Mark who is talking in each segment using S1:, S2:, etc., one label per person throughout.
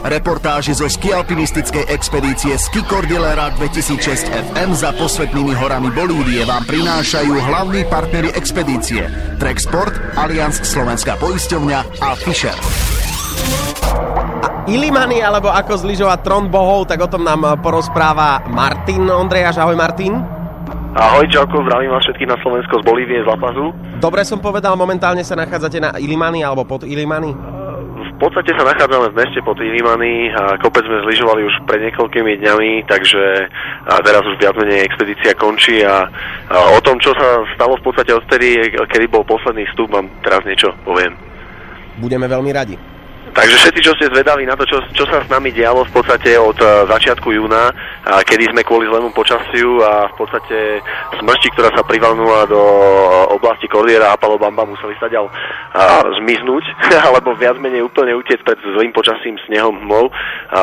S1: Reportáži zo skialpinistickej expedície Ski Cordillera 2006 FM za posvetnými horami Bolívie vám prinášajú hlavní partneri expedície Trek Sport, Allianz, Slovenská poisťovňa a Fischer.
S2: Illimani, alebo ako zlyžovať trón bohov, tak o tom nám porozpráva Martin Ondrejáš. Ahoj Martin.
S3: Ahoj, čauko, zdravím vás všetkých na Slovensko z Bolívie, z La Pazu.
S2: Dobre som povedal, momentálne sa nachádzate na Illimani alebo pod Illimani?
S3: V podstate sa nachádzame v meste pod Illimani a kopec sme zlyžovali už pred niekoľkými dňami, takže teraz už viac menej expedícia končí a o tom, čo sa stalo v podstate odtedy, kedy bol posledný vstup, vám teraz niečo poviem.
S2: Budeme veľmi radi.
S3: Takže všetci, čo ste zvedaví na to, čo sa s nami dialo v podstate od začiatku júna, kedy sme kvôli zlému počasiu a v podstate smršti, ktorá sa privalnula do oblasti Cordillera a Palobamba, museli sa ďal zmiznúť, alebo viac menej úplne utiec pred zlým počasím, snehom, hmlou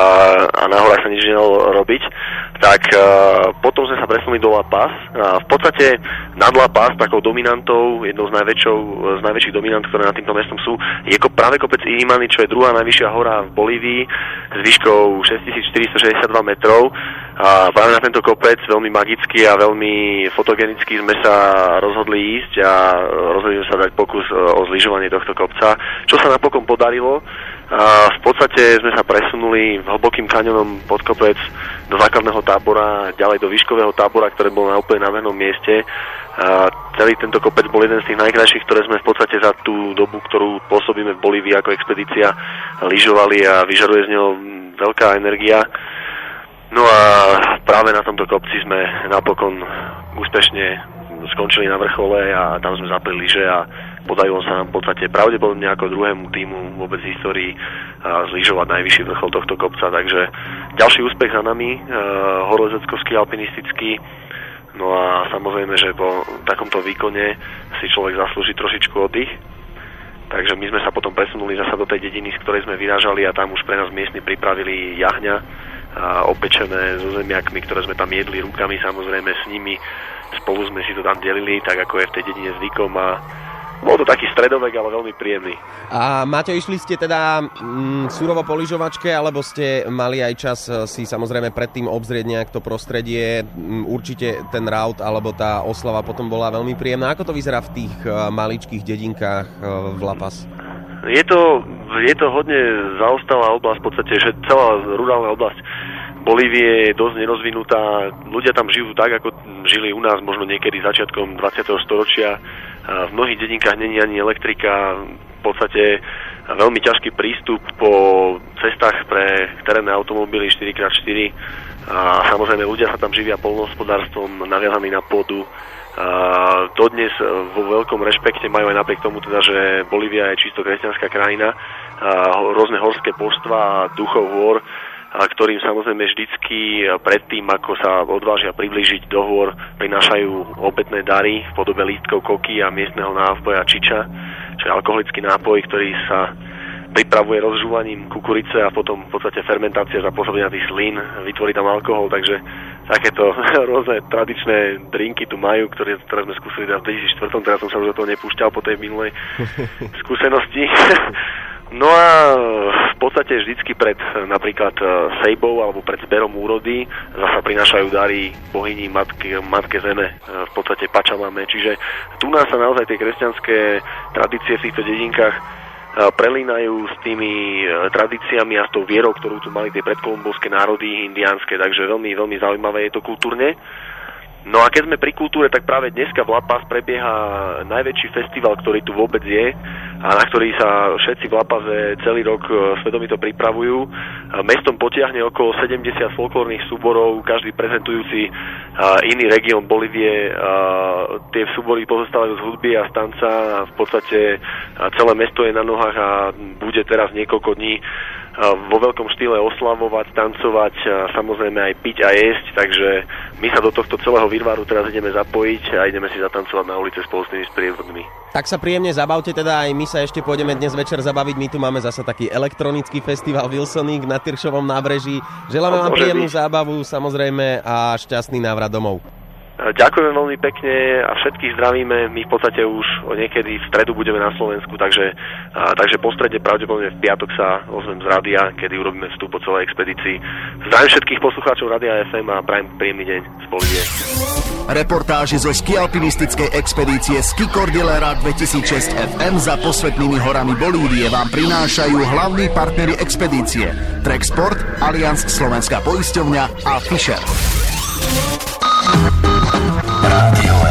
S3: a na horách sa nič nedalo robiť. Tak potom sme sa presunuli do La Paz. V podstate nad La Paz takou dominantou, jednou z najväčších dominant, ktoré nad týmto mestom sú, je práve kopec Illimani, čo je druhá najvyššia hora v Bolívii s výškou 6462 metrov. A práve na tento kopec, veľmi magický a veľmi fotogenický, sme sa rozhodli ísť a rozhodli sa dať pokus o zlyžovanie tohto kopca, čo sa napokon podarilo. A v podstate sme sa presunuli hlbokým kaňonom pod kopec do základného tábora, ďalej do výškového tábora, ktoré bolo na úplne nádhernom mieste. A celý tento kopec bol jeden z tých najkrajších, ktoré sme v podstate za tú dobu, ktorú pôsobíme v Bolívii ako expedícia, lyžovali a vyžaruje z neho veľká energia. No a práve na tomto kopci sme napokon úspešne skončili na vrchole a tam sme zapli lyže a podarilo sa nám v podstate pravdepodobne ako druhému tímu vôbec v histórii zlyžovať najvyšší vrchol tohto kopca, takže ďalší úspech za nami, horolezecko-ski alpinistický. No a samozrejme, že po takomto výkone si človek zaslúži trošičku oddych. Takže my sme sa potom presunuli zasa do tej dediny, z ktorej sme vyrážali a tam už pre nás miestni pripravili jahňa opečené so zemiakmi, ktoré sme tam jedli rukami, samozrejme s nimi. Spolu sme si to tam delili, tak ako je v tej dedine zvykom a bol to taký stredovek, ale veľmi príjemný. A
S2: Maťo, išli ste teda surovo po lyžovačke, alebo ste mali aj čas si samozrejme predtým obzrieť nejak to prostredie? Určite ten raut alebo tá oslava potom bola veľmi príjemná. Ako to vyzerá v tých maličkých dedinkách v La Paz?
S3: Je to hodne zaostalá oblasť, v podstate, že celá rurálna oblasť Bolívie je dosť nerozvinutá. Ľudia tam žijú tak, ako žili u nás možno niekedy začiatkom 20. storočia. V mnohých dedinkách není ani elektrika, v podstate veľmi ťažký prístup po cestách pre terénne automobily 4x4 a samozrejme ľudia sa tam živia poľnohospodárstvom, naviazaní na pôdu. Dodnes vo veľkom rešpekte majú aj napriek tomu teda, že Bolívia je čisto kresťanská krajina, rôzne horské božstvá a duchov hôr, ktorým samozrejme vždycky predtým, ako sa odvážia priblížiť do hôr, prinášajú obetné dary v podobe lístkov koky a miestneho nápoja čiča, čo je alkoholický nápoj, ktorý sa pripravuje rozžúvaním kukurice a potom v podstate fermentácia za pôsobenia tých slín vytvorí tam alkohol, takže takéto rôzne tradičné drinky tu majú, ktoré sme skúsili v 2004, teraz som sa už do toho nepúšťal po tej minulej skúsenosti. No a v podstate vždycky pred napríklad sejbou alebo pred zberom úrody zasa prinášajú dary bohyni matke zeme, v podstate Pačamame. Čiže tu nás sa naozaj tie kresťanské tradície v týchto dedinkách prelínajú s tými tradíciami a s tou vierou, ktorú tu mali tie predkolumbovské národy indiánske, takže veľmi, veľmi zaujímavé je to kultúrne. No a keď sme pri kultúre, tak práve dneska v La Paz prebieha najväčší festival, ktorý tu vôbec je a na ktorý sa všetci v La Paze celý rok svedomito pripravujú. Mestom potiahne okolo 70 folklórnych súborov, každý prezentujúci iný región Bolívie. Tie súbory pozostávajú z hudby a z tanca a v podstate celé mesto je na nohách a bude teraz niekoľko dní vo veľkom štýle oslavovať, tancovať, samozrejme aj piť a jesť, takže my sa do tohto celého výrvaru teraz ideme zapojiť a ideme si zatancovať na ulice spolu s tými sprievodmi.
S2: Tak sa príjemne zabavte, teda aj my sa ešte pôjdeme dnes večer zabaviť, my tu máme zasa taký elektronický festival Wilsoník na Tyršovom nábreží. Želáme vám príjemnú zábavu, samozrejme, a šťastný návrat domov.
S3: Ďakujeme veľmi pekne a všetkých zdravíme. My v podstate už niekedy v stredu budeme na Slovensku, takže po strede pravdepodobne v piatok sa ozvem z rádia, kedy urobíme vstup po celej expedícii. Zdravím všetkých poslucháčov Rádia FM a prajem príjemný deň z Bolívie.
S1: Reportáže zo skialpinistickej expedície Ski Cordillera 2006 FM za posvetnými horami Bolívie vám prinášajú hlavní partneri expedície Trek Sport, Allianz Slovenská poisťovňa a Fischer. Radio